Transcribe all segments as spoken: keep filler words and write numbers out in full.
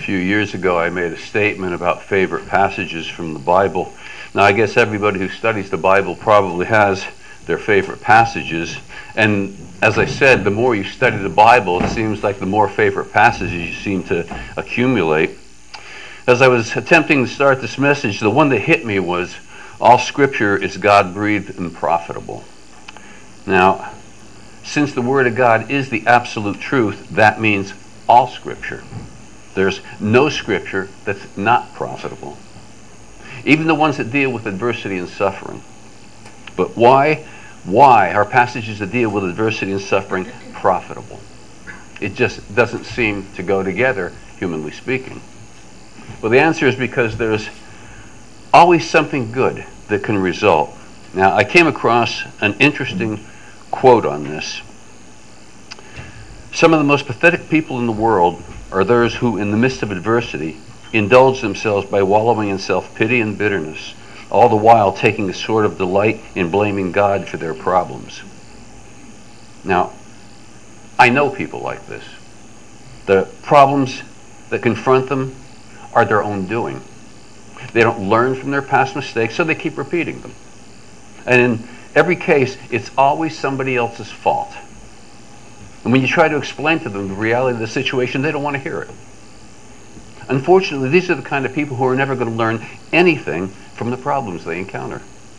few years ago, I made a statement about favorite passages from the Bible. Now, I guess everybody who studies the Bible probably has their favorite passages. And as I said, the more you study the Bible, it seems like the more favorite passages you seem to accumulate. As I was attempting to start this message, the one that hit me was, all Scripture is God-breathed and profitable. Now, since the Word of God is the absolute truth, that means all Scripture. There's no Scripture that's not profitable, even the ones that deal with adversity and suffering. But why? Why are passages that deal with adversity and suffering profitable? It just doesn't seem to go together, humanly speaking. Well, the answer is because there's always something good that can result. Now, I came across an interesting quote on this. Some of the most pathetic people in the world are those who, in the midst of adversity, indulge themselves by wallowing in self-pity and bitterness, all the while taking a sort of delight in blaming God for their problems. Now, I know people like this. The problems that confront them are their own doing. They don't learn from their past mistakes, so they keep repeating them. And in every case, it's always somebody else's fault. And when you try to explain to them the reality of the situation, they don't want to hear it. Unfortunately, these are the kind of people who are never going to learn anything from the problems they encounter.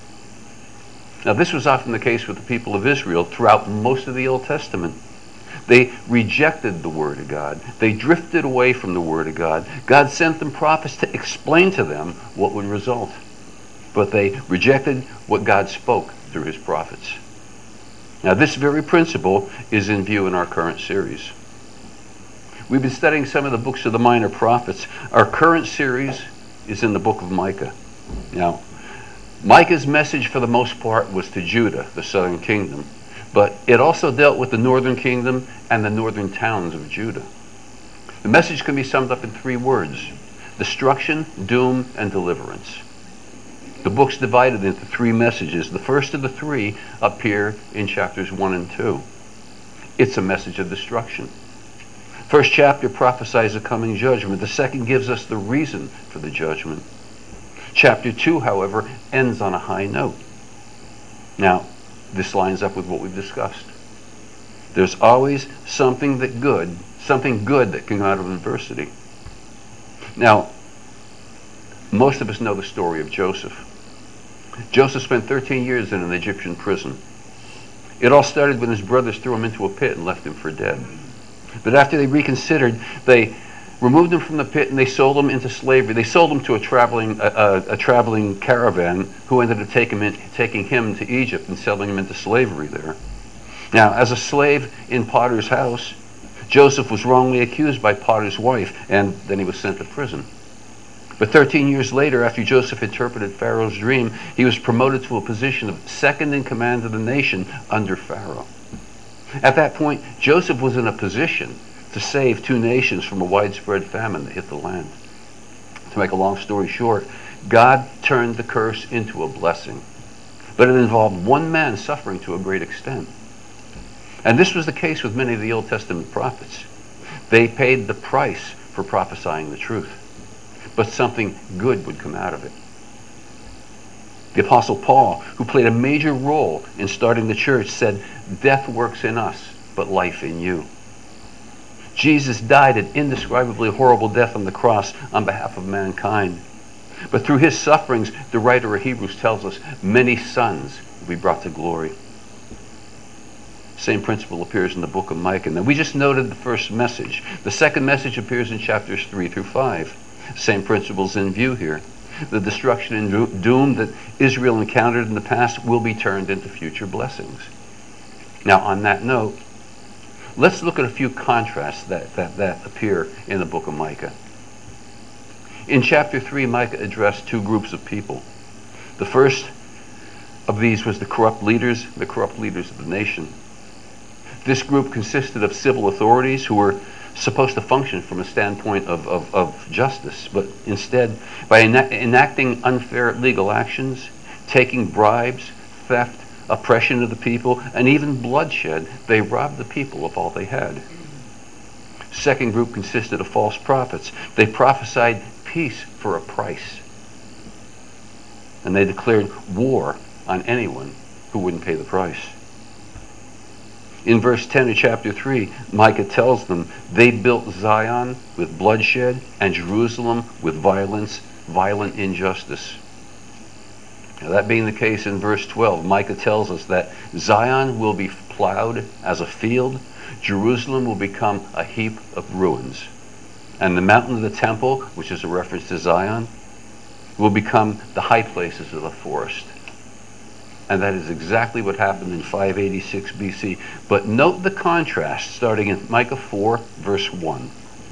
Now, this was often the case with the people of Israel throughout most of the Old Testament. They rejected the Word of God. They drifted away from the Word of God. God sent them prophets to explain to them what would result. But they rejected what God spoke through His prophets. Now, this very principle is in view in our current series. We've been studying some of the books of the minor prophets. Our current series is in the book of Micah. Now, Micah's message for the most part was to Judah, the southern kingdom, but it also dealt with the northern kingdom and the northern towns of Judah. The message can be summed up in three words: destruction, doom, and deliverance. The book's divided into three messages. The first of the three appear in chapters one and two. It's a message of destruction. First chapter prophesies a coming judgment. The second gives us the reason for the judgment. Chapter two, however, ends on a high note. Now, this lines up with what we've discussed. There's always something that good, something good that can come out of adversity. Now, most of us know the story of Joseph. Joseph spent thirteen years in an Egyptian prison. It all started when his brothers threw him into a pit and left him for dead. But after they reconsidered, they removed him from the pit and they sold him into slavery. They sold him to a traveling a, a, a traveling caravan who ended up taking him, in, taking him to Egypt and selling him into slavery there. Now, as a slave in Potiphar's house, Joseph was wrongly accused by Potiphar's wife, and then he was sent to prison. But thirteen years later, after Joseph interpreted Pharaoh's dream, he was promoted to a position of second in command of the nation under Pharaoh. At that point, Joseph was in a position to save two nations from a widespread famine that hit the land. To make a long story short, God turned the curse into a blessing. But it involved one man suffering to a great extent. And this was the case with many of the Old Testament prophets. They paid the price for prophesying the truth. But something good would come out of it. The Apostle Paul, who played a major role in starting the church, said, "Death works in us, but life in you." Jesus died an indescribably horrible death on the cross on behalf of mankind. But through his sufferings, the writer of Hebrews tells us, many sons will be brought to glory. Same principle appears in the book of Micah. Now, we just noted the first message. The second message appears in chapters three through five. Same principles in view here. The destruction and doom that Israel encountered in the past will be turned into future blessings. Now, on that note, let's look at a few contrasts that, that, that appear in the book of Micah. In chapter three, Micah addressed two groups of people. The first of these was the corrupt leaders, the corrupt leaders of the nation. This group consisted of civil authorities who were supposed to function from a standpoint of, of, of justice, but instead, by ena- enacting unfair legal actions, taking bribes, theft, oppression of the people, and even bloodshed, they robbed the people of all they had. Second group consisted of false prophets. They prophesied peace for a price. And they declared war on anyone who wouldn't pay the price. In verse ten of chapter three, Micah tells them they built Zion with bloodshed and Jerusalem with violence, violent injustice. Now, that being the case, in verse twelve, Micah tells us that Zion will be plowed as a field, Jerusalem will become a heap of ruins, and the mountain of the temple, which is a reference to Zion, will become the high places of the forest. And that is exactly what happened in five eighty-six B C. But note the contrast starting in Micah four, verse one.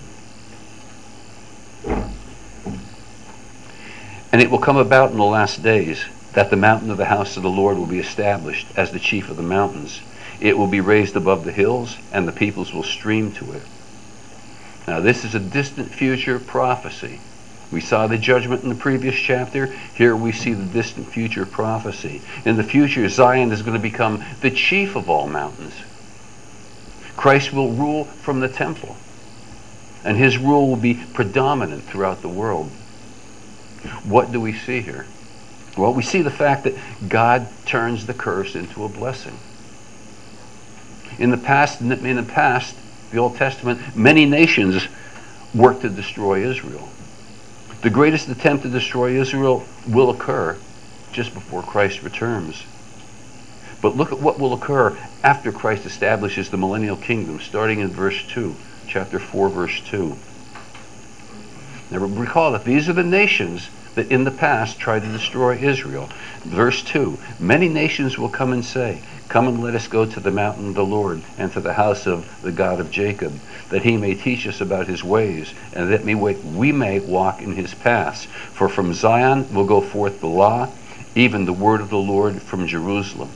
And it will come about in the last days that the mountain of the house of the Lord will be established as the chief of the mountains. It will be raised above the hills, and the peoples will stream to it. Now, this is a distant future prophecy. We saw the judgment in the previous chapter. Here we see the distant future prophecy. In the future, Zion is going to become the chief of all mountains. Christ will rule from the temple, and his rule will be predominant throughout the world. What do we see here? Well, we see the fact that God turns the curse into a blessing. In the past, in the past, the Old Testament, many nations worked to destroy Israel. The greatest attempt to destroy Israel will occur just before Christ returns. But look at what will occur after Christ establishes the millennial kingdom, starting in verse two, chapter four, verse two. Now recall that these are the nations that in the past tried to destroy Israel. Verse two, many nations will come and say, come and let us go to the mountain of the Lord and to the house of the God of Jacob, that he may teach us about his ways, and that we may walk in his paths. For from Zion will go forth the law, even the word of the Lord from Jerusalem.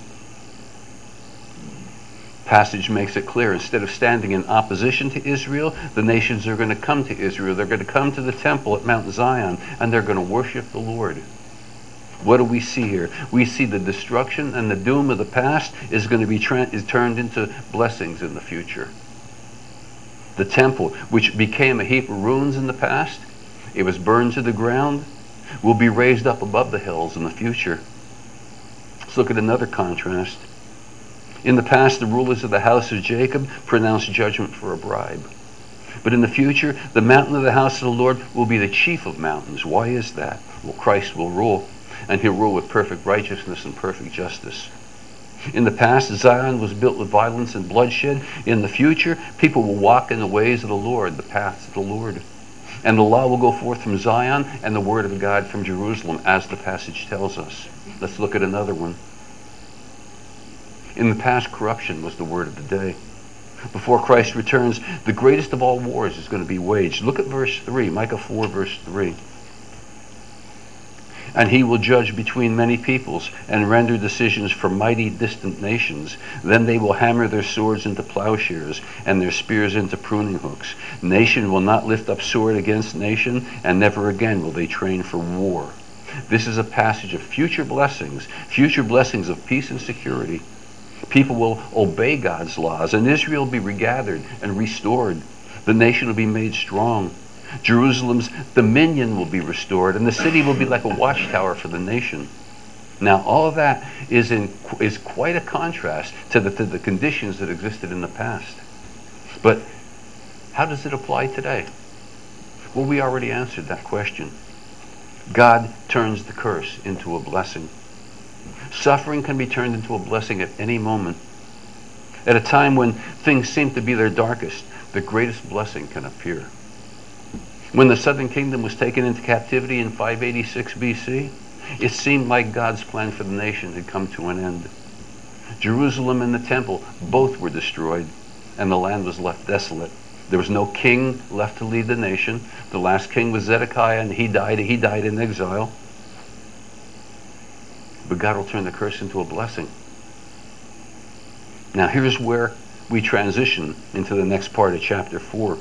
Passage makes it clear, instead of standing in opposition to Israel, the nations are going to come to Israel. They're going to come to the temple at Mount Zion, and they're going to worship the Lord. What do we see here? We see the destruction and the doom of the past is going to be tra- is turned into blessings in the future. The temple, which became a heap of ruins in the past, it was burned to the ground, will be raised up above the hills in the future. Let's look at another contrast. In the past, the rulers of the house of Jacob pronounced judgment for a bribe. But in the future, the mountain of the house of the Lord will be the chief of mountains. Why is that? Well, Christ will rule, and he'll rule with perfect righteousness and perfect justice. In the past, Zion was built with violence and bloodshed. In the future, people will walk in the ways of the Lord, the paths of the Lord. And the law will go forth from Zion, and the word of God from Jerusalem, as the passage tells us. Let's look at another one. In the past, corruption was the word of the day. Before Christ returns, the greatest of all wars is going to be waged. Look at verse three, Micah four, verse three. And he will judge between many peoples and render decisions for mighty distant nations. Then they will hammer their swords into plowshares and their spears into pruning hooks. Nation will not lift up sword against nation, and never again will they train for war. This is a passage of future blessings, future blessings of peace and security. People will obey God's laws, and Israel will be regathered and restored. The nation will be made strong. Jerusalem's dominion will be restored, and the city will be like a watchtower for the nation. Now, all of that is in is quite a contrast to the, to the conditions that existed in the past. But how does it apply today? Well, we already answered that question. God turns the curse into a blessing. Suffering can be turned into a blessing at any moment. At a time when things seem to be their darkest, the greatest blessing can appear. When the southern kingdom was taken into captivity in five eighty-six B C, it seemed like God's plan for the nation had come to an end. Jerusalem and the temple both were destroyed, and the land was left desolate. There was no king left to lead the nation. The last king was Zedekiah, and he died, he died in exile. But God will turn the curse into a blessing. Now here's where we transition into the next part of chapter four.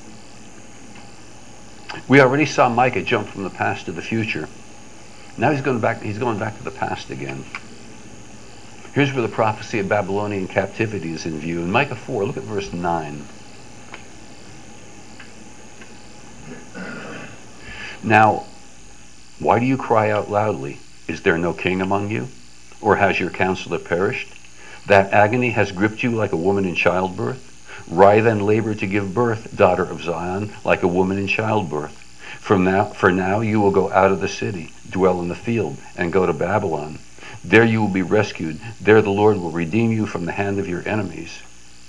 We already saw Micah jump from the past to the future. Now he's going back, he's going back to the past again. Here's where the prophecy of Babylonian captivity is in view. In Micah four, look at verse nine. Now, why do you cry out loudly? Is there no king among you? Or has your counselor perished? That agony has gripped you like a woman in childbirth? Writhe and labor to give birth, daughter of Zion, like a woman in childbirth. From now, for now you will go out of the city, dwell in the field, and go to Babylon. There you will be rescued. There the Lord will redeem you from the hand of your enemies.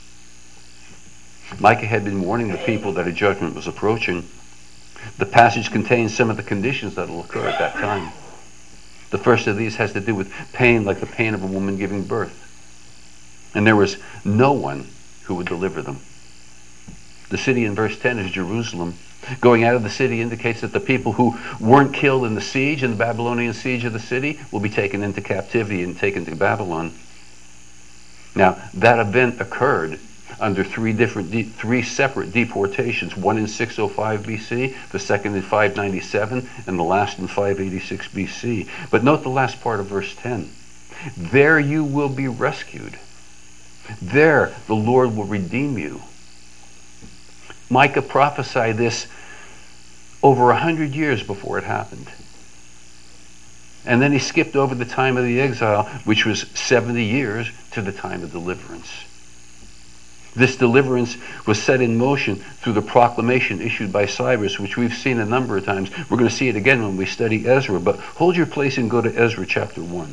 Micah had been warning the people that a judgment was approaching. The passage contains some of the conditions that will occur at that time. The first of these has to do with pain, like the pain of a woman giving birth. And there was no one who would deliver them. The city in verse ten is Jerusalem. Going out of the city indicates that the people who weren't killed in the siege, in the Babylonian siege of the city, will be taken into captivity and taken to Babylon. Now, that event occurred under three different, de- three separate deportations. One in six oh five B C, the second in five ninety-seven, and the last in five eighty-six B C. But note the last part of verse ten. There you will be rescued. There the Lord will redeem you. Micah prophesied this over a hundred years before it happened. And then he skipped over the time of the exile, which was seventy years, to the time of deliverance. This deliverance was set in motion through the proclamation issued by Cyrus, which we've seen a number of times. We're going to see it again when we study Ezra, but hold your place and go to Ezra chapter one.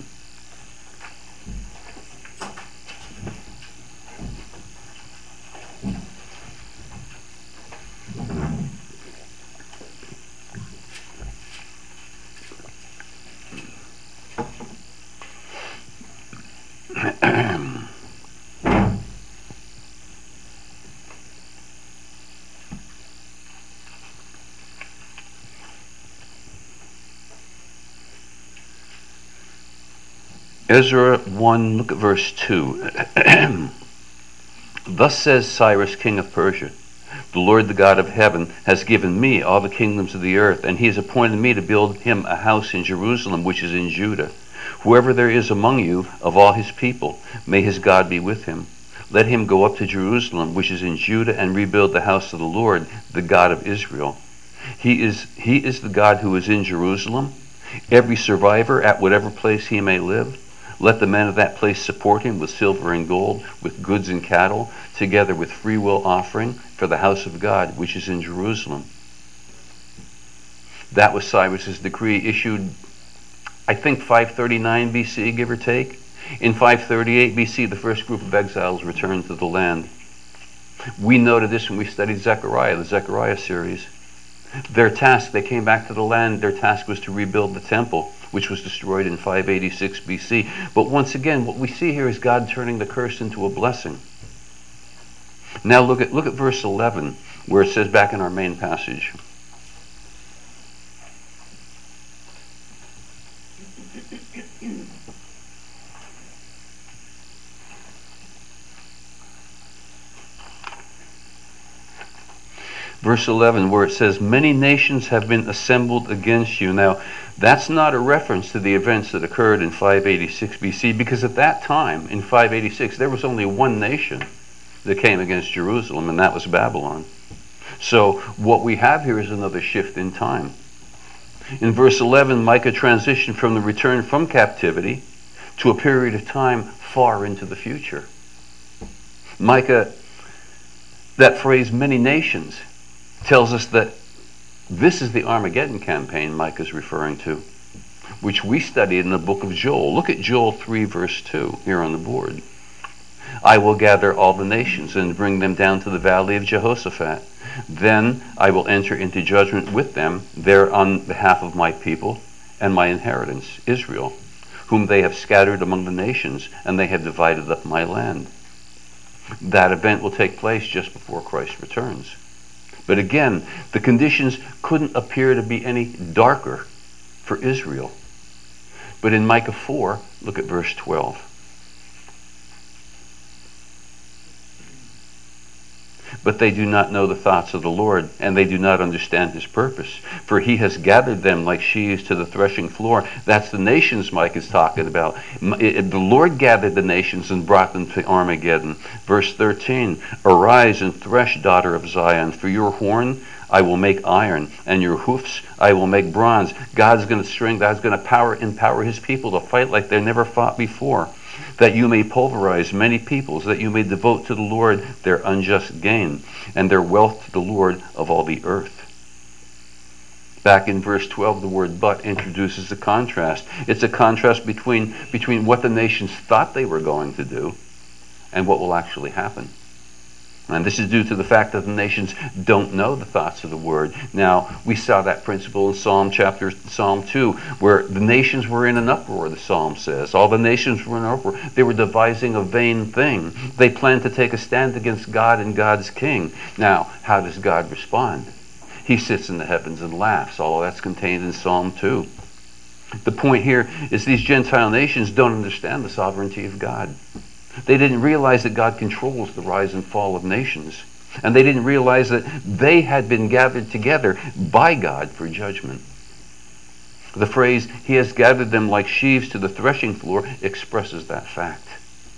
Ezra one, look at verse two. Thus says Cyrus, king of Persia, the Lord, the God of heaven, has given me all the kingdoms of the earth, and he has appointed me to build him a house in Jerusalem, which is in Judah. Whoever there is among you of all his people, may his God be with him. Let him go up to Jerusalem, which is in Judah, and rebuild the house of the Lord, the God of Israel. He is, he is the God who is in Jerusalem. Every survivor, at whatever place he may live, let the men of that place support him with silver and gold, with goods and cattle, together with free will offering for the house of God, which is in Jerusalem. That was Cyrus's decree issued, I think, five thirty-nine B C, give or take. In five thirty-eight B C, the first group of exiles returned to the land. We noted this when we studied Zechariah, the Zechariah series. Their task, they came back to the land, their task was to rebuild the temple, which was destroyed in five eighty-six B C. But once again, what we see here is God turning the curse into a blessing. Now look at look at verse eleven, where it says back in our main passage. Verse eleven, where it says, many nations have been assembled against you. Now, that's not a reference to the events that occurred in five eighty-six B C, because at that time, in five eighty-six, there was only one nation that came against Jerusalem, and that was Babylon. So what we have here is another shift in time. In verse eleven, Micah transitioned from the return from captivity to a period of time far into the future. Micah, that phrase, many nations, tells us that this is the Armageddon campaign Micah's referring to, which we studied in the book of Joel. Look at Joel three, verse two, here on the board. I will gather all the nations and bring them down to the valley of Jehoshaphat. Then I will enter into judgment with them there on behalf of my people and my inheritance, Israel, whom they have scattered among the nations, and they have divided up my land. That event will take place just before Christ returns. But again, the conditions couldn't appear to be any darker for Israel. But in Micah four, look at verse twelve. But they do not know the thoughts of the Lord, and they do not understand his purpose. For he has gathered them like sheaves to the threshing floor. That's the nations Mike is talking about. The Lord gathered the nations and brought them to Armageddon. Verse thirteen, arise and thresh, daughter of Zion, for your horn I will make iron, and your hoofs I will make bronze. God's going to string, God's going to power, empower his people to fight like they never fought before. That you may pulverize many peoples, that you may devote to the Lord their unjust gain, and their wealth to the Lord of all the earth. Back in verse twelve, the word but introduces a contrast. It's a contrast between, between what the nations thought they were going to do and what will actually happen. And this is due to the fact that the nations don't know the thoughts of the word. Now, we saw that principle in Psalm chapter Psalm two, where the nations were in an uproar, the psalm says. All the nations were in an uproar. They were devising a vain thing. They planned to take a stand against God and God's king. Now, how does God respond? He sits in the heavens and laughs. All of that's contained in Psalm two. The point here is these Gentile nations don't understand the sovereignty of God. They didn't realize that God controls the rise and fall of nations. And they didn't realize that they had been gathered together by God for judgment. The phrase, he has gathered them like sheaves to the threshing floor, expresses that fact.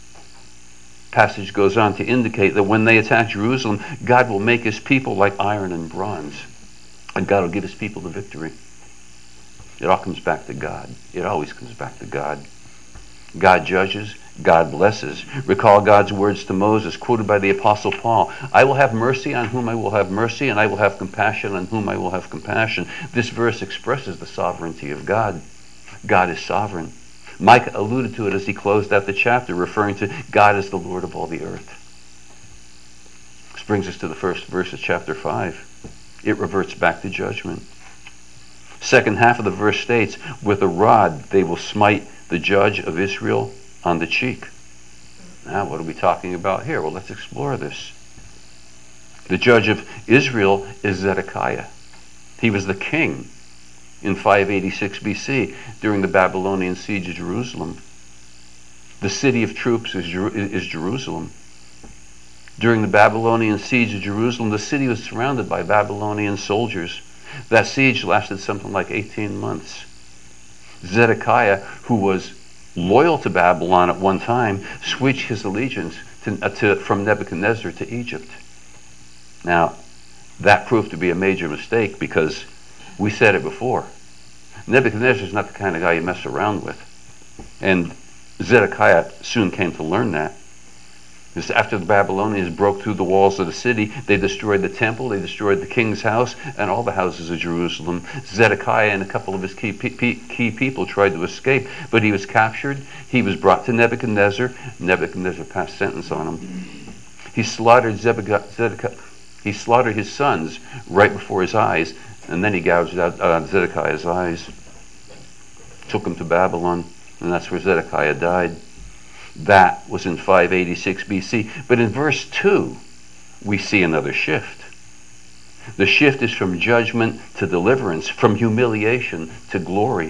Passage goes on to indicate that when they attack Jerusalem, God will make his people like iron and bronze. And God will give his people the victory. It all comes back to God. It always comes back to God. God judges. God blesses. Recall God's words to Moses, quoted by the Apostle Paul. I will have mercy on whom I will have mercy, and I will have compassion on whom I will have compassion. This verse expresses the sovereignty of God. God is sovereign. Micah alluded to it as he closed out the chapter, referring to God as the Lord of all the earth. This brings us to the first verse of chapter five. It reverts back to judgment. Second half of the verse states, with a rod they will smite the judge of Israel on the cheek. Now, what are we talking about here? Well, let's explore this. The judge of Israel is Zedekiah. He was the king in five eighty-six B C during the Babylonian siege of Jerusalem. The city of troops is, Jer- is Jerusalem. During the Babylonian siege of Jerusalem, the city was surrounded by Babylonian soldiers. That siege lasted something like eighteen months. Zedekiah, who was loyal to Babylon at one time, switched his allegiance to, uh, to, from Nebuchadnezzar to Egypt. Now, that proved to be a major mistake because we said it before. Nebuchadnezzar is not the kind of guy you mess around with. And Zedekiah soon came to learn that. Because after the Babylonians broke through the walls of the city, they destroyed the temple, they destroyed the king's house, and all the houses of Jerusalem. Zedekiah and a couple of his key, key people tried to escape, but he was captured. He was brought to Nebuchadnezzar. Nebuchadnezzar passed sentence on him. He slaughtered Zedekiah. He slaughtered his sons right before his eyes, and then he gouged out uh, Zedekiah's eyes. Took him to Babylon, and that's where Zedekiah died. That was in five eighty-six B C. But in verse two, we see another shift. The shift is from judgment to deliverance, from humiliation to glory.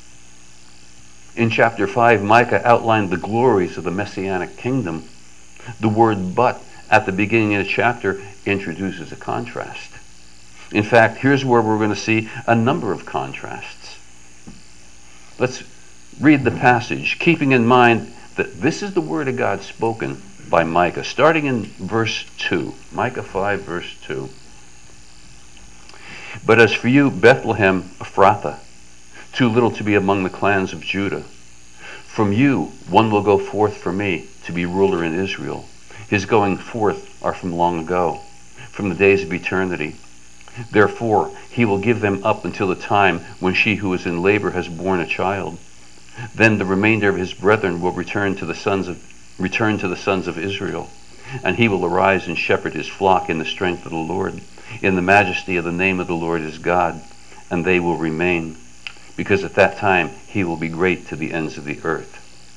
In chapter five, Micah outlined the glories of the Messianic kingdom. The word but at the beginning of the chapter introduces a contrast. In fact, here's where we're going to see a number of contrasts. Let's read the passage, keeping in mind that this is the word of God spoken by Micah, starting in verse two. Micah five, verse two. But as for you, Bethlehem Ephrathah, too little to be among the clans of Judah, from you one will go forth for me to be ruler in Israel. His going forth are from long ago, from the days of eternity. Therefore he will give them up until the time when she who is in labor has borne a child. Then the remainder of his brethren will return to the sons of return to the sons of Israel, and he will arise and shepherd his flock in the strength of the Lord, in the majesty of the name of the Lord his God, and they will remain, because at that time he will be great to the ends of the earth.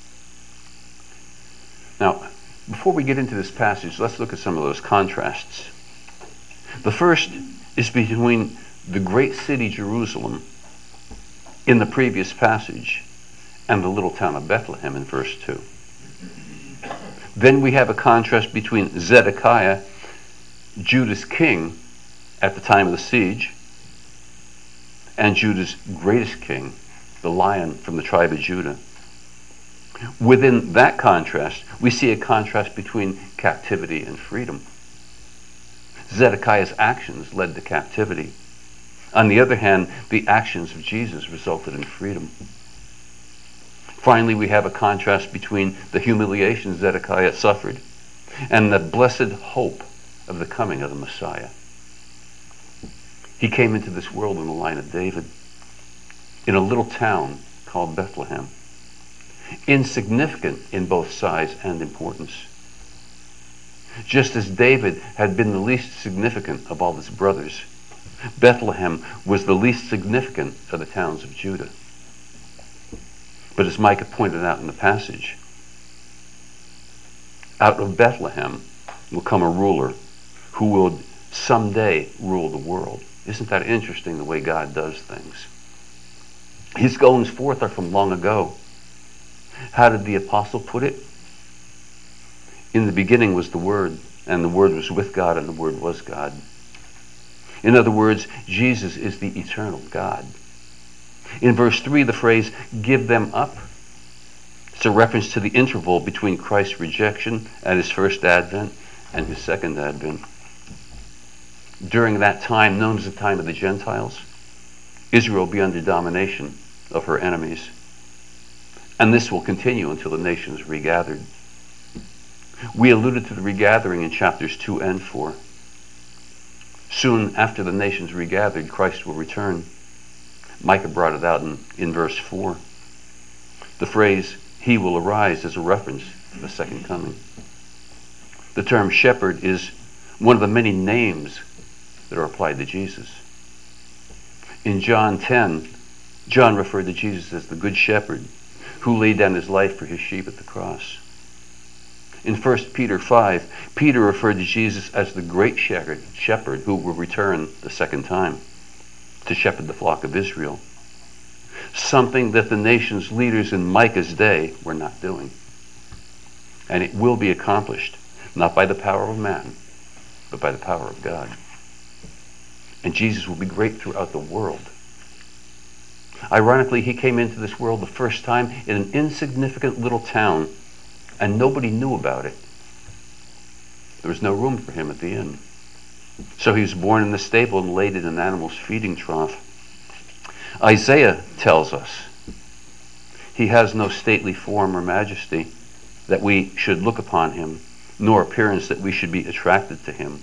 Now, before we get into this passage, let's look at some of those contrasts. The first is between the great city Jerusalem in the previous passage and the little town of Bethlehem in verse two. Then we have a contrast between Zedekiah Judah's king at the time of the siege, and Judah's greatest king, the Lion from the tribe of Judah. Within that contrast, we see a contrast between captivity and freedom. Zedekiah's actions led to captivity. On the other hand, the actions of Jesus resulted in freedom. Finally, we have a contrast between the humiliation Zedekiah suffered and the blessed hope of the coming of the Messiah. He came into this world in the line of David, in a little town called Bethlehem, insignificant in both size and importance. Just as David had been the least significant of all his brothers, Bethlehem was the least significant of the towns of Judah. But as Micah pointed out in the passage, out of Bethlehem will come a ruler who will someday rule the world. Isn't that interesting, the way God does things? His goings forth are from long ago. How did the apostle put it? In the beginning was the Word, and the Word was with God, and the Word was God. In other words, Jesus is the eternal God. In verse three, the phrase, give them up, it's a reference to the interval between Christ's rejection at his first advent and his second advent. During that time, known as the time of the Gentiles, Israel will be under domination of her enemies. And this will continue until the nation is regathered. We alluded to the regathering in chapters two and four. Soon after the nations regathered, Christ will return. Micah brought it out in, in verse four. The phrase, he will arise, is a reference to the second coming. The term shepherd is one of the many names that are applied to Jesus. In John ten, John referred to Jesus as the Good Shepherd, who laid down his life for his sheep at the cross. In First Peter five, Peter referred to Jesus as the great shepherd, shepherd who will return the second time to shepherd the flock of Israel. Something that the nation's leaders in Micah's day were not doing. And it will be accomplished, not by the power of man, but by the power of God. And Jesus will be great throughout the world. Ironically, he came into this world the first time in an insignificant little town, and nobody knew about it. There was no room for him at the inn. So he was born in the stable and laid in an animal's feeding trough. Isaiah tells us he has no stately form or majesty that we should look upon him, nor appearance that we should be attracted to him.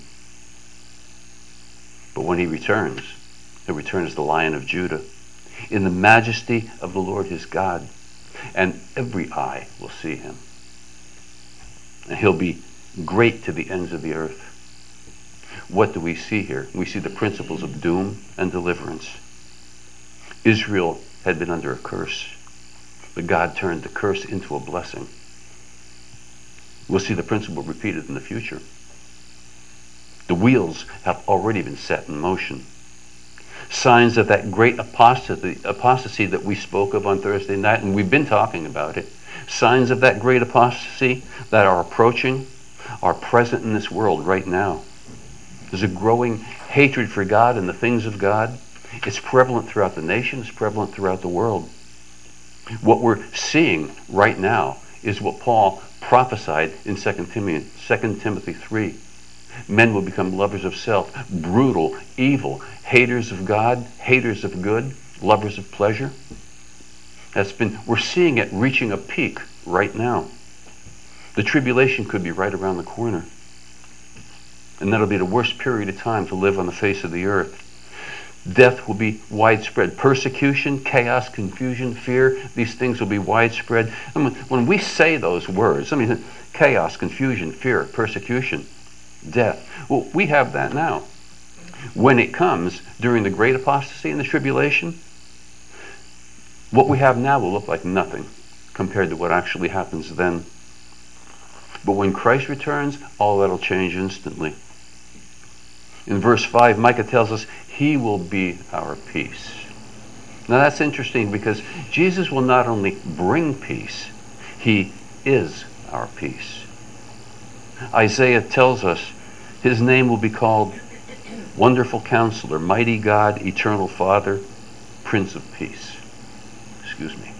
But when he returns, he'll return as the Lion of Judah, in the majesty of the Lord his God, and every eye will see him. And he'll be great to the ends of the earth. What do we see here? We see the principles of doom and deliverance. Israel had been under a curse, but God turned the curse into a blessing. We'll see the principle repeated in the future. The wheels have already been set in motion. Signs of that great apostasy, apostasy that we spoke of on Thursday night, and we've been talking about it. Signs of that great apostasy that are approaching are present in this world right now. There's a growing hatred for God and the things of God. It's prevalent throughout the nation. It's prevalent throughout the world. What we're seeing right now is what Paul prophesied in Second Timothy three. Men will become lovers of self, brutal, evil, haters of God, haters of good, lovers of pleasure. That's been, we're seeing it reaching a peak right now. The tribulation could be right around the corner. And that'll be the worst period of time to live on the face of the earth. Death will be widespread. Persecution, chaos, confusion, fear, these things will be widespread. I mean, when we say those words, I mean, chaos, confusion, fear, persecution, death, well, we have that now. When it comes during the great apostasy and the tribulation, what we have now will look like nothing compared to what actually happens then. But when Christ returns, all that'll change instantly. In verse five, Micah tells us he will be our peace. Now that's interesting because Jesus will not only bring peace, he is our peace. Isaiah tells us His name will be called Wonderful Counselor, Mighty God, Eternal Father, Prince of Peace. Excuse me.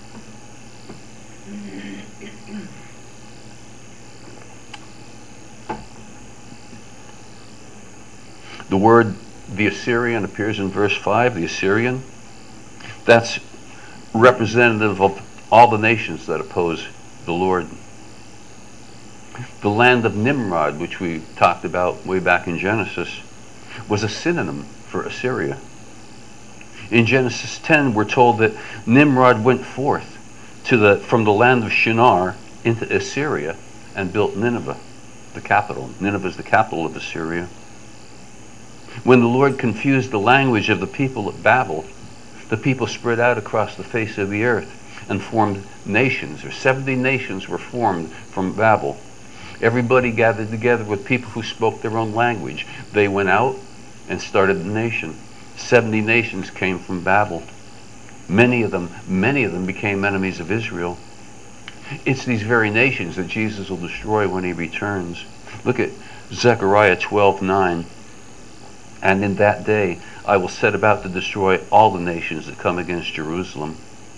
The word the Assyrian appears in verse five, the Assyrian. That's representative of all the nations that oppose the Lord. The land of Nimrod, which we talked about way back in Genesis, was a synonym for Assyria. In Genesis ten, we're told that Nimrod went forth to the, from the land of Shinar into Assyria and built Nineveh, the capital. Nineveh is the capital of Assyria. When the Lord confused the language of the people at Babel, the people spread out across the face of the earth and formed nations, or seventy nations were formed from Babel. Everybody gathered together with people who spoke their own language. They went out and started the nation. seventy nations came from Babel. Many of them, many of them became enemies of Israel. It's these very nations that Jesus will destroy when he returns. Look at Zechariah twelve nine. And in that day I will set about to destroy all the nations that come against Jerusalem.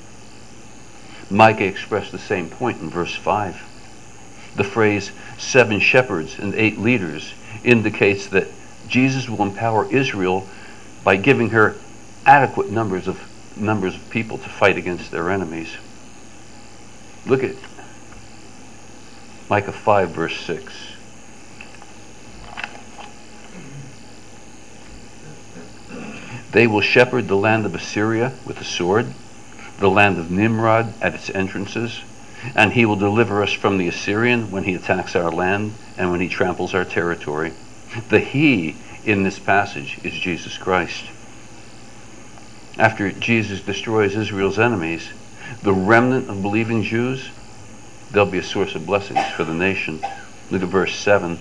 Micah expressed the same point in verse five. The phrase seven shepherds and eight leaders indicates that Jesus will empower Israel by giving her adequate numbers of numbers of people to fight against their enemies. Look at Micah five verse six. They will shepherd the land of Assyria with the sword, the land of Nimrod at its entrances, and he will deliver us from the Assyrian when he attacks our land and when he tramples our territory. The he in this passage is Jesus Christ. After Jesus destroys Israel's enemies, the remnant of believing Jews, they'll be a source of blessings for the nation. Look at verse seven.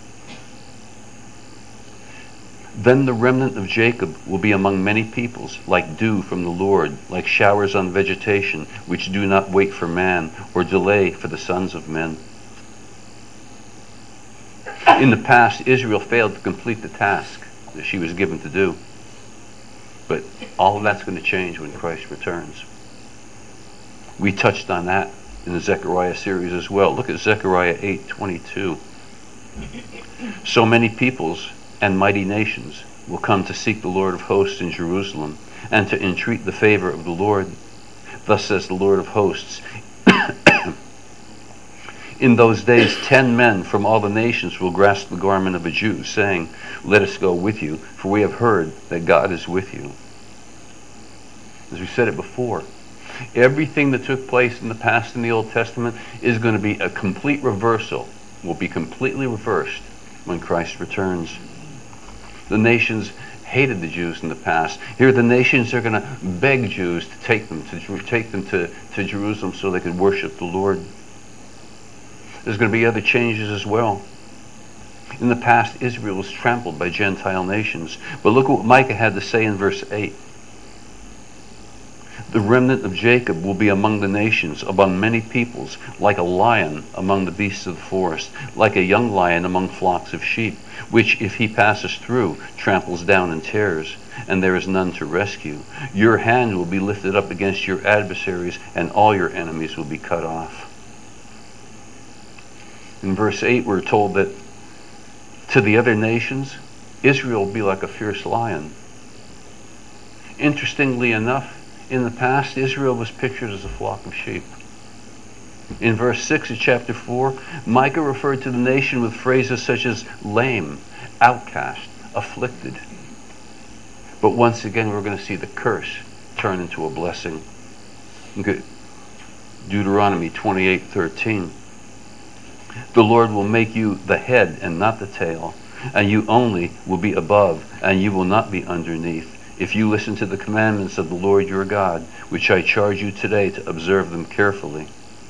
Then the remnant of Jacob will be among many peoples, like dew from the Lord, like showers on vegetation, which do not wait for man, or delay for the sons of men. In the past, Israel failed to complete the task that she was given to do. But all of that's going to change when Christ returns. We touched on that in the Zechariah series as well. Look at Zechariah eight twenty-two. So many peoples and mighty nations will come to seek the Lord of hosts in Jerusalem and to entreat the favor of the Lord. Thus says the Lord of hosts, in those days ten men from all the nations will grasp the garment of a Jew, saying, let us go with you, for we have heard that God is with you. As we said it before, everything that took place in the past in the Old Testament is going to be a complete reversal, will be completely reversed when Christ returns. The nations hated the Jews in the past. Here the nations are going to beg Jews to take them to take them to, to Jerusalem so they could worship the Lord. There's going to be other changes as well. In the past, Israel was trampled by Gentile nations. But look what Micah had to say in verse eight. The remnant of Jacob will be among the nations, among many peoples, like a lion among the beasts of the forest, like a young lion among flocks of sheep, which if he passes through, tramples down and tears, and there is none to rescue. Your hand will be lifted up against your adversaries, and all your enemies will be cut off. In verse eight, we're told that to the other nations, Israel will be like a fierce lion. Interestingly enough, in the past, Israel was pictured as a flock of sheep. In verse six of chapter four, Micah referred to the nation with phrases such as lame, outcast, afflicted. But once again, we're going to see the curse turn into a blessing. Look at Deuteronomy twenty-eight thirteen. The Lord will make you the head and not the tail, and you only will be above, and you will not be underneath, if you listen to the commandments of the Lord your God, which I charge you today to observe them carefully.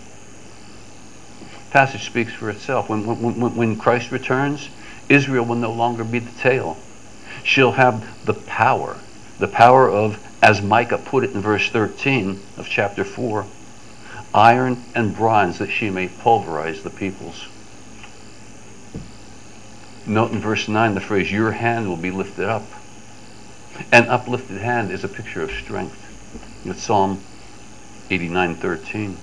The passage speaks for itself. When, when, when Christ returns, Israel will no longer be the tail. She'll have the power, the power of, as Micah put it in verse thirteen of chapter four, iron and bronze, that she may pulverize the peoples. Note in verse nine the phrase, your hand will be lifted up. An uplifted hand is a picture of strength. It's Psalm eighty-nine thirteen.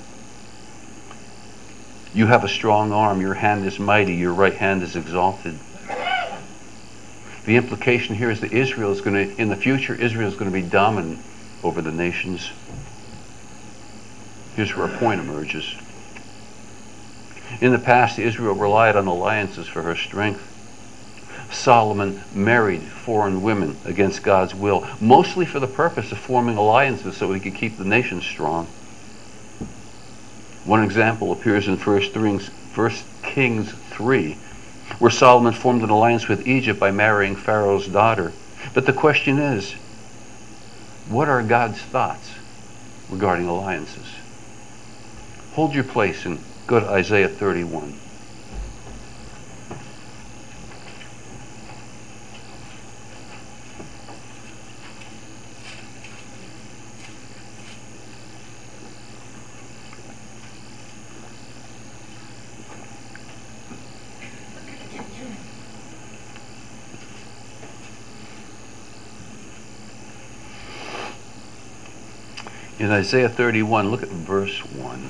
You have a strong arm, your hand is mighty, your right hand is exalted. The implication here is that Israel is going to, in the future, Israel is going to be dominant over the nations. Here's where a point emerges. In the past, Israel relied on alliances for her strength. Solomon married foreign women against God's will, mostly for the purpose of forming alliances so he could keep the nation strong. One example appears in First Kings three, where Solomon formed an alliance with Egypt by marrying Pharaoh's daughter. But the question is, what are God's thoughts regarding alliances? Hold your place and go to Isaiah thirty-one. In Isaiah thirty-one, look at verse one.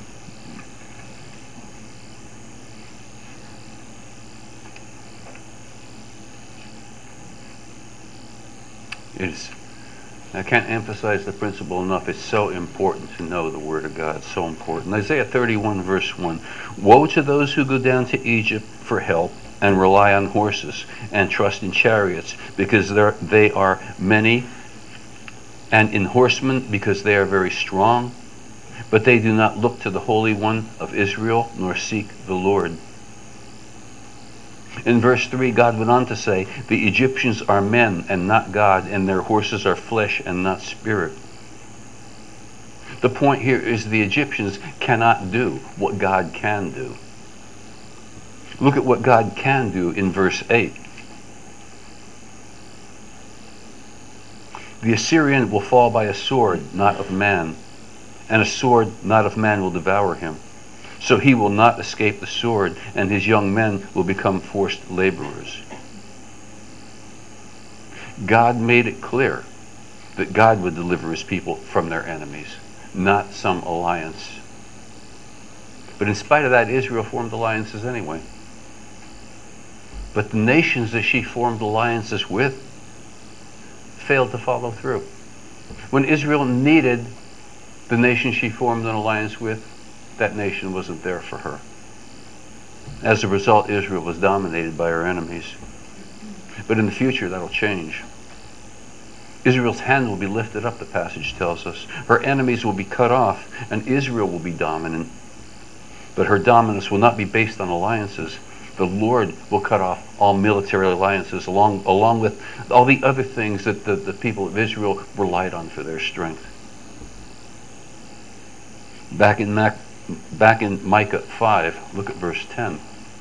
It's, I can't emphasize the principle enough. It's so important to know the Word of God. So important. Isaiah thirty-one, verse one. Woe to those who go down to Egypt for help and rely on horses and trust in chariots, because they are many, and in horsemen, because they are very strong, but they do not look to the Holy One of Israel, nor seek the Lord. In verse three, God went on to say, the Egyptians are men and not God, and their horses are flesh and not spirit. The point here is the Egyptians cannot do what God can do. Look at what God can do in verse eight. The Assyrian will fall by a sword, not of man, and a sword not of man will devour him. So he will not escape the sword, and his young men will become forced laborers. God made it clear that God would deliver his people from their enemies, not some alliance. But in spite of that, Israel formed alliances anyway. But the nations that she formed alliances with failed to follow through. When Israel needed the nation she formed an alliance with, that nation wasn't there for her. As a result, Israel was dominated by her enemies. But in the future, that'll change. Israel's hand will be lifted up, the passage tells us. Her enemies will be cut off, and Israel will be dominant. But her dominance will not be based on alliances. The Lord will cut off all military alliances, along, along with all the other things that the, the people of Israel relied on for their strength. Back in, Mac, back in Micah five, look at verse ten.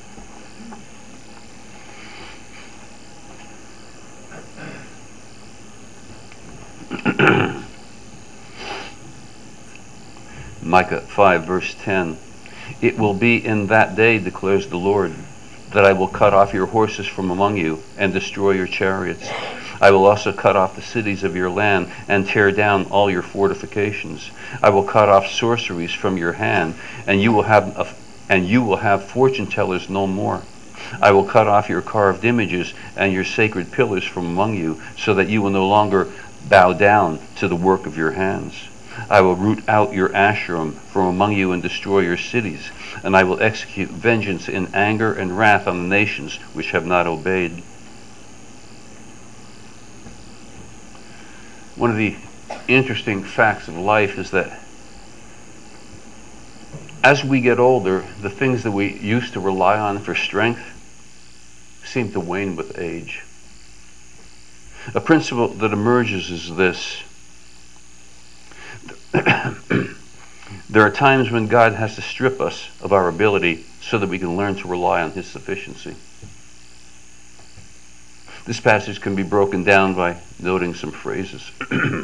Micah five, verse ten. It will be in that day, declares the Lord, that I will cut off your horses from among you and destroy your chariots. I will also cut off the cities of your land and tear down all your fortifications. I will cut off sorceries from your hand, and you will have a, and you will have fortune tellers no more. I will cut off your carved images and your sacred pillars from among you, so that you will no longer bow down to the work of your hands. I will root out your Asherim from among you and destroy your cities, and I will execute vengeance in anger and wrath on the nations which have not obeyed. One of the interesting facts of life is that as we get older, the things that we used to rely on for strength seem to wane with age. A principle that emerges is this. There are times when God has to strip us of our ability so that we can learn to rely on his sufficiency. This passage can be broken down by noting some phrases.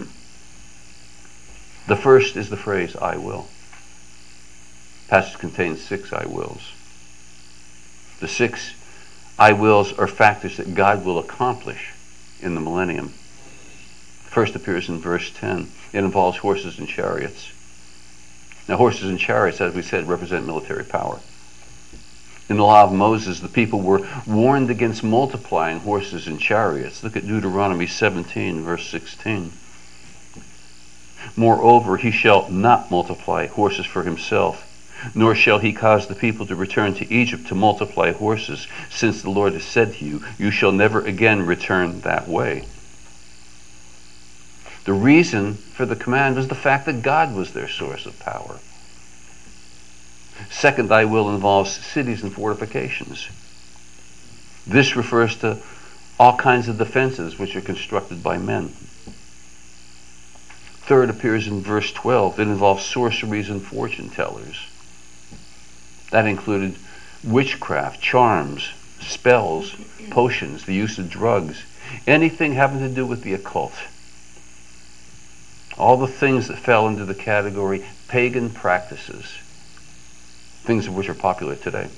The first is the phrase, I will. The passage contains six I wills. The six I wills are factors that God will accomplish in the millennium. First appears in verse ten. It involves horses and chariots. Now, horses and chariots, as we said, represent military power. In the law of Moses, the people were warned against multiplying horses and chariots. Look at Deuteronomy seventeen, verse sixteen. Moreover, he shall not multiply horses for himself, nor shall he cause the people to return to Egypt to multiply horses, since the Lord has said to you, you shall never again return that way. The reason for the command was the fact that God was their source of power. Second, I will involves cities and fortifications. This refers to all kinds of defenses which are constructed by men. Third appears in verse twelve. It involves sorceries and fortune tellers. That included witchcraft, charms, spells, potions, the use of drugs, anything having to do with the occult. All the things that fell into the category pagan practices, things of which are popular today.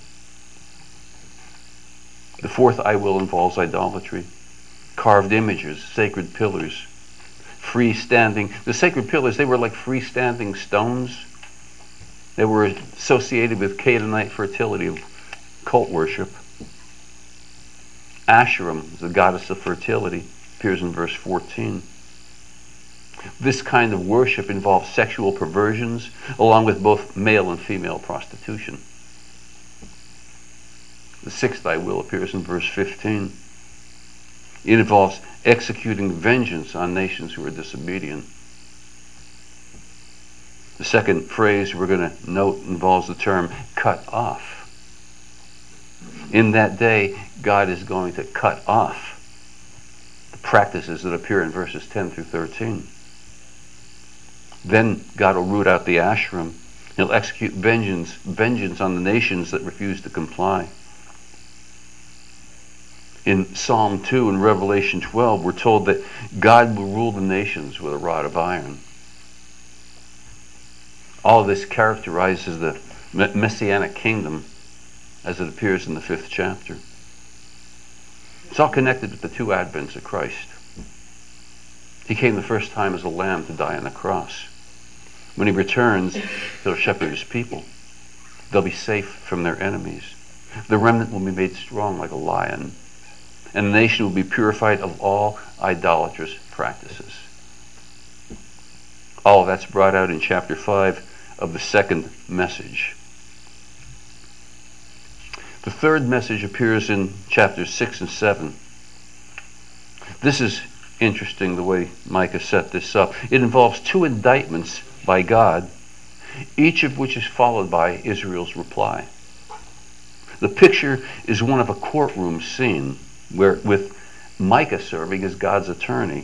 The fourth I will involves idolatry, carved images, sacred pillars, freestanding. The sacred pillars, they were like freestanding stones. They were associated with Canaanite fertility, of cult worship. Asherim, the goddess of fertility, appears in verse fourteen. This kind of worship involves sexual perversions, along with both male and female prostitution. The sixth I will appears in verse fifteen. It involves executing vengeance on nations who are disobedient. The second phrase we're going to note involves the term cut off. In that day, God is going to cut off the practices that appear in verses ten through thirteen. Then God will root out the Asherim. He'll execute vengeance, vengeance on the nations that refuse to comply. In Psalm two and Revelation twelve, we're told that God will rule the nations with a rod of iron. All of this characterizes the Messianic kingdom as it appears in the fifth chapter. It's all connected with the two advents of Christ. He came the first time as a lamb to die on the cross. When he returns, he'll shepherd his people. They'll be safe from their enemies. The remnant will be made strong like a lion, and the nation will be purified of all idolatrous practices. All of that's brought out in chapter five of the second message. The third message appears in chapters six and seven. This is interesting the way Micah set this up. It involves two indictments by God, each of which is followed by Israel's reply. The picture is one of a courtroom scene where with Micah serving as God's attorney.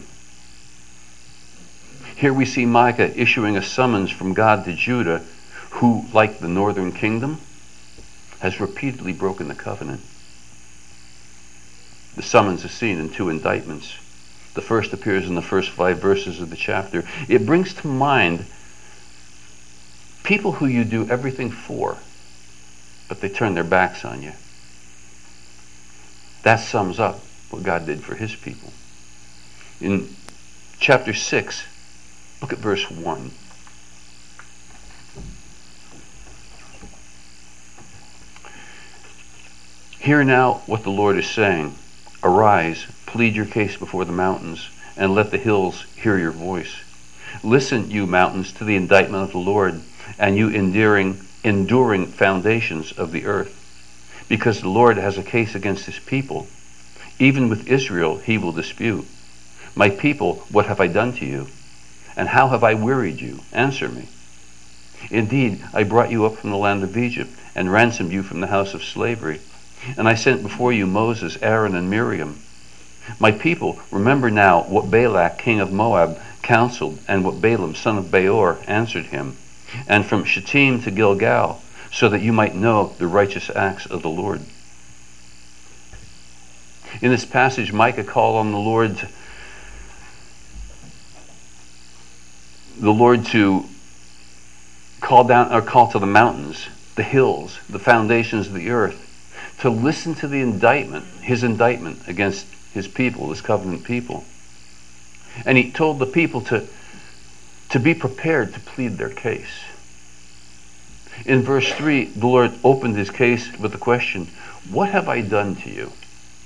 Here we see Micah issuing a summons from God to Judah, who, like the northern kingdom, has repeatedly broken the covenant. The summons is seen in two indictments. The first appears in the first five verses of the chapter. It brings to mind people who you do everything for, but they turn their backs on you. That sums up what God did for his people. In chapter six, look at verse one. Hear now what the Lord is saying. Arise, plead your case before the mountains, and let the hills hear your voice. Listen, you mountains, to the indictment of the Lord, and you enduring, enduring foundations of the earth. Because the Lord has a case against his people. Even with Israel he will dispute. My people, what have I done to you? And how have I wearied you? Answer me. Indeed, I brought you up from the land of Egypt, and ransomed you from the house of slavery. And I sent before you Moses, Aaron, and Miriam. My people, remember now what Balak, king of Moab, counseled, and what Balaam, son of Beor, answered him. And from Shittim to Gilgal, so that you might know the righteous acts of the Lord. In this passage, Micah called on the Lord, to, the Lord to call down or call to the mountains, the hills, the foundations of the earth, to listen to the indictment, his indictment against his people, his covenant people. And he told the people to, to be prepared to plead their case. In verse three, the Lord opened his case with the question, "What have I done to you?"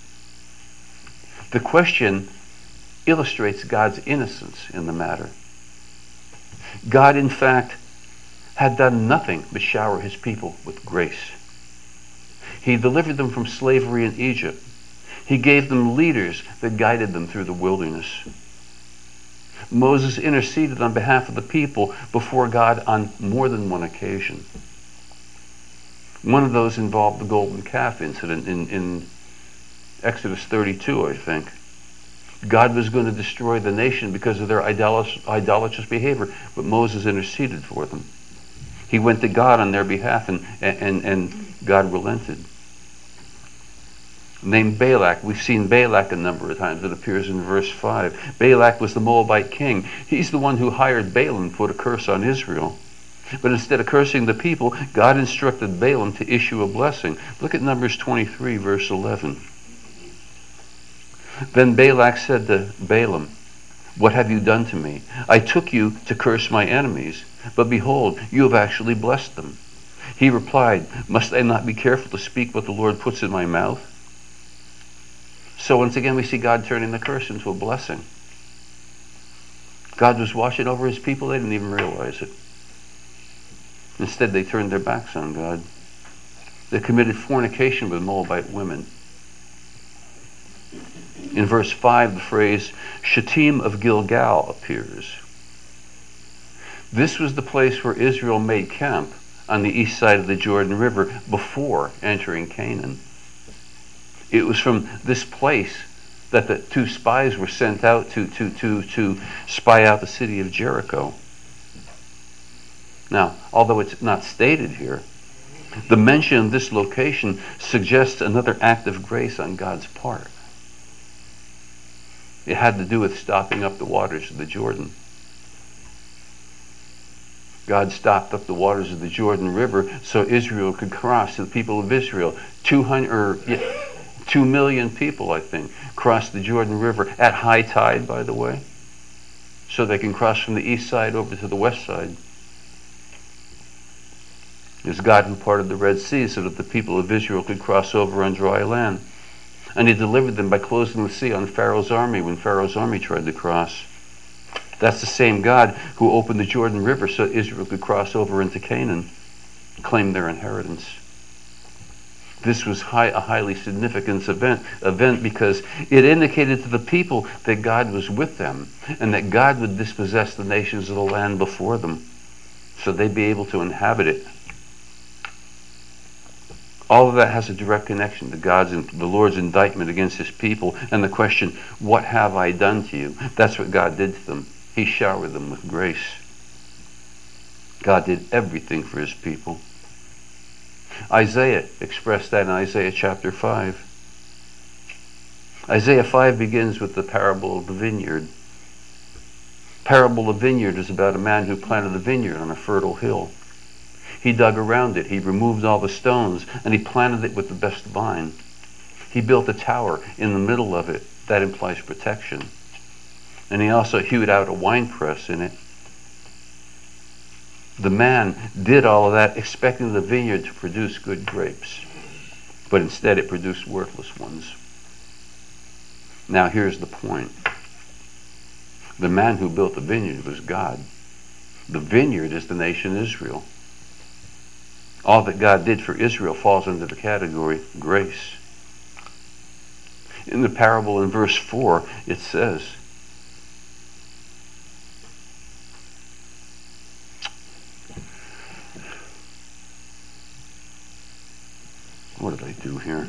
The question illustrates God's innocence in the matter. God, in fact, had done nothing but shower his people with grace. He delivered them from slavery in Egypt. He gave them leaders that guided them through the wilderness. Moses interceded on behalf of the people before God on more than one occasion. One of those involved the golden calf incident in, in Exodus thirty-two, I think. God was going to destroy the nation because of their idolatrous, idolatrous behavior, but Moses interceded for them. He went to God on their behalf, and, and, and God relented. Named Balak, we've seen Balak a number of times. It appears in verse five. Balak was the Moabite king. He's the one who hired Balaam to put a curse on Israel. But instead of cursing the people, God instructed Balaam to issue a blessing. Look at Numbers twenty-three, verse eleven. Then Balak said to Balaam, "What have you done to me? I took you to curse my enemies, but behold, you have actually blessed them." He replied, "Must I not be careful to speak what the Lord puts in my mouth?" So once again, we see God turning the curse into a blessing. God was watching over his people. They didn't even realize it. Instead, they turned their backs on God. They committed fornication with Moabite women. In verse five, the phrase Shittim of Gilgal appears. This was the place where Israel made camp on the east side of the Jordan River before entering Canaan. It was from this place that the two spies were sent out to, to, to, to spy out the city of Jericho. Now, although it's not stated here, the mention of this location suggests another act of grace on God's part. It had to do with stopping up the waters of the Jordan. God stopped up the waters of the Jordan River so Israel could cross. So the people of Israel, two hundred, or, yeah, two million people, I think, crossed the Jordan River at high tide, by the way, so they can cross from the east side over to the west side. It's God who parted the Red Sea so that the people of Israel could cross over on dry land. And he delivered them by closing the sea on Pharaoh's army when Pharaoh's army tried to cross. That's the same God who opened the Jordan River so Israel could cross over into Canaan, claim their inheritance. This was high, a highly significant event, event because it indicated to the people that God was with them and that God would dispossess the nations of the land before them so they'd be able to inhabit it. All of that has a direct connection to God's and the Lord's indictment against his people and the question, "What have I done to you?" That's what God did to them. He showered them with grace. God did everything for his people. Isaiah expressed that in Isaiah chapter five. Isaiah five begins with the parable of the vineyard. Parable of the vineyard is about a man who planted a vineyard on a fertile hill. He dug around it, he removed all the stones, and he planted it with the best vine. He built a tower in the middle of it. That implies protection. And he also hewed out a winepress in it. The man did all of that expecting the vineyard to produce good grapes, but instead it produced worthless ones. Now here's the point. The man who built the vineyard was God. The vineyard is the nation Israel. All that God did for Israel falls under the category grace. In the parable in verse four, it says, what did I do here?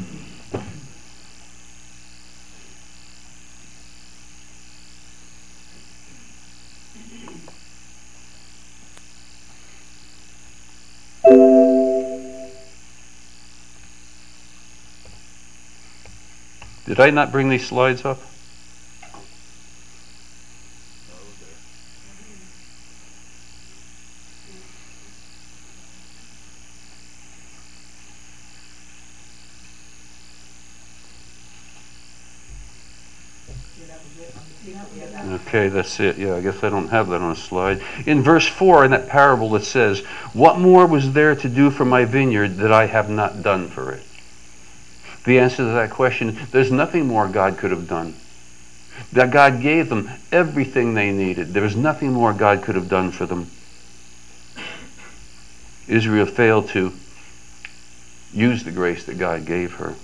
Did I not bring these slides up? Okay, that's it. Yeah, I guess I don't have that on a slide. In verse four, in that parable, it says, "What more was there to do for my vineyard that I have not done for it?" The answer to that question, there's nothing more God could have done. That God gave them everything they needed. There was nothing more God could have done for them. Israel failed to use the grace that God gave her.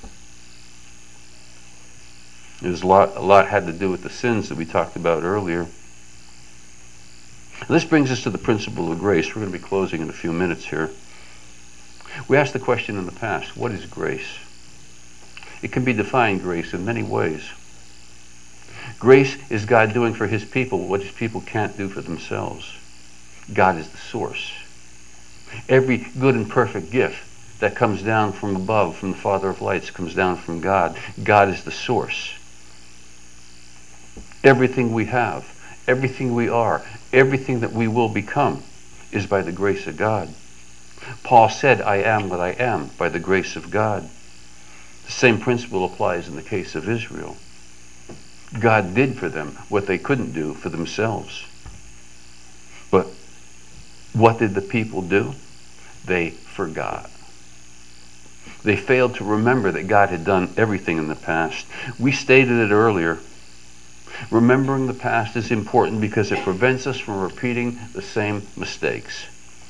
It was a lot, a lot had to do with the sins that we talked about earlier. This brings us to the principle of grace. We're going to be closing in a few minutes here. We asked the question in the past, what is grace? It can be defined, grace, in many ways. Grace is God doing for his people what his people can't do for themselves. God is the source. Every good and perfect gift that comes down from above, from the Father of lights, comes down from God. God is the source. Everything we have, everything we are, everything that we will become is by the grace of God. Paul said, "I am what I am by the grace of God." The same principle applies in the case of Israel. God did for them what they couldn't do for themselves. But what did the people do? They forgot. They failed to remember that God had done everything in the past. We stated it earlier. Remembering the past is important because it prevents us from repeating the same mistakes.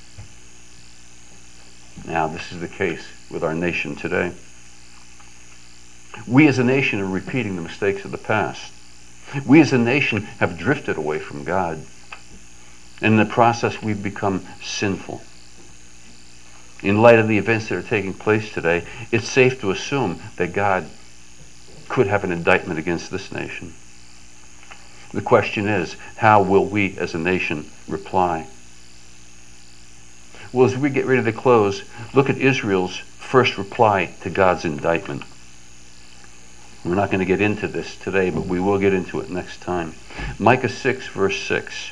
Now, this is the case with our nation today. We as a nation are repeating the mistakes of the past. We as a nation have drifted away from God. And in the process, we've become sinful. In light of the events that are taking place today, it's safe to assume that God could have an indictment against this nation. The question is, how will we as a nation reply? Well, as we get ready to close, look at Israel's first reply to God's indictment. We're not going to get into this today, but we will get into it next time. Micah six, verse six.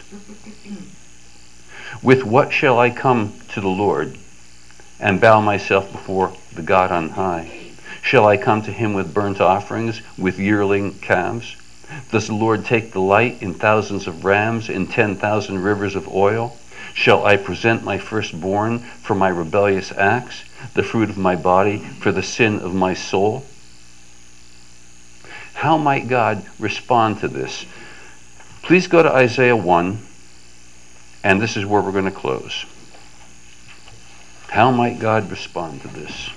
"With what shall I come to the Lord and bow myself before the God on high? Shall I come to him with burnt offerings, with yearling calves? Does the Lord take delight in thousands of rams, in ten thousand rivers of oil? Shall I present my firstborn for my rebellious acts, the fruit of my body for the sin of my soul?" How might God respond to this? Please go to Isaiah one, and this is where we're going to close. How might God respond to this?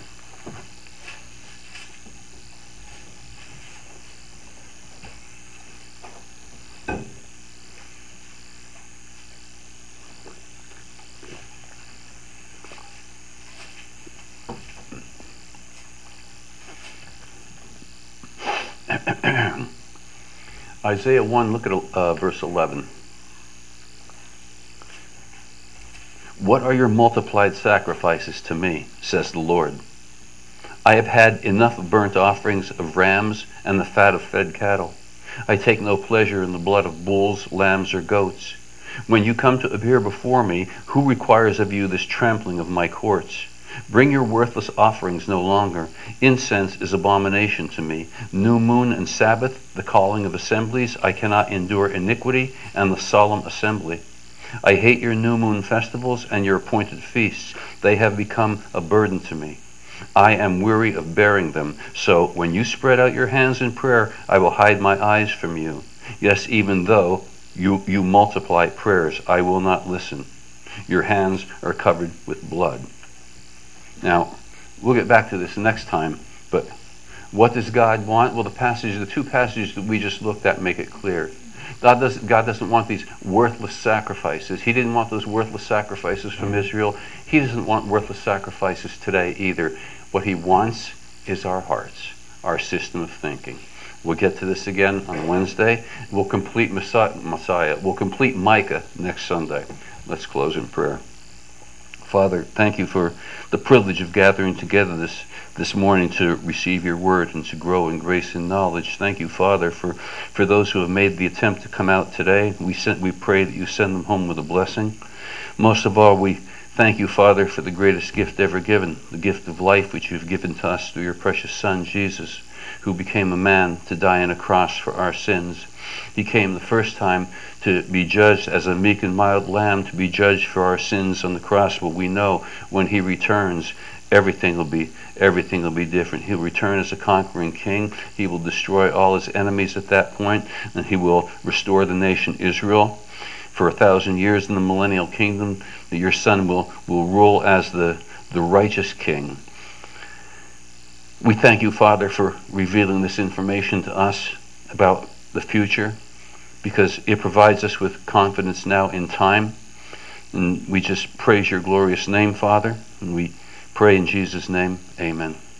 Isaiah one, look at uh, verse eleven. "What are your multiplied sacrifices to me, says the Lord? I have had enough of burnt offerings of rams and the fat of fed cattle. I take no pleasure in the blood of bulls, lambs, or goats. When you come to appear before me, who requires of you this trampling of my courts? Bring your worthless offerings no longer. Incense is abomination to me. New moon and Sabbath, the calling of assemblies. I cannot endure iniquity and the solemn assembly. I hate your new moon festivals and your appointed feasts. They have become a burden to me. I am weary of bearing them. So when you spread out your hands in prayer, I will hide my eyes from you. Yes, even though you, you multiply prayers, I will not listen. Your hands are covered with blood." Now, we'll get back to this next time, but what does God want? Well, the passage, the two passages that we just looked at make it clear. God doesn't, God doesn't want these worthless sacrifices. He didn't want those worthless sacrifices from Israel. He doesn't want worthless sacrifices today either. What he wants is our hearts, our system of thinking. We'll get to this again on Wednesday. We'll complete Messiah. We'll complete Micah next Sunday. Let's close in prayer. Father, thank you for the privilege of gathering together this this morning to receive your word and to grow in grace and knowledge. Thank you, Father, for, for those who have made the attempt to come out today. We sent, we pray that you send them home with a blessing. Most of all, we thank you, Father, for the greatest gift ever given, the gift of life which you've given to us through your precious Son, Jesus. who became a man to die on a cross for our sins. He came the first time to be judged as a meek and mild lamb, to be judged for our sins on the cross. But we know when he returns, everything will be everything will be different. He'll return as a conquering king. He will destroy all his enemies at that point, and he will restore the nation Israel for a thousand years in the millennial kingdom. That your son will will rule as the the righteous king. We thank you, Father, for revealing this information to us about the future, because it provides us with confidence now in time. And we just praise your glorious name, Father, and we pray in Jesus' name, amen.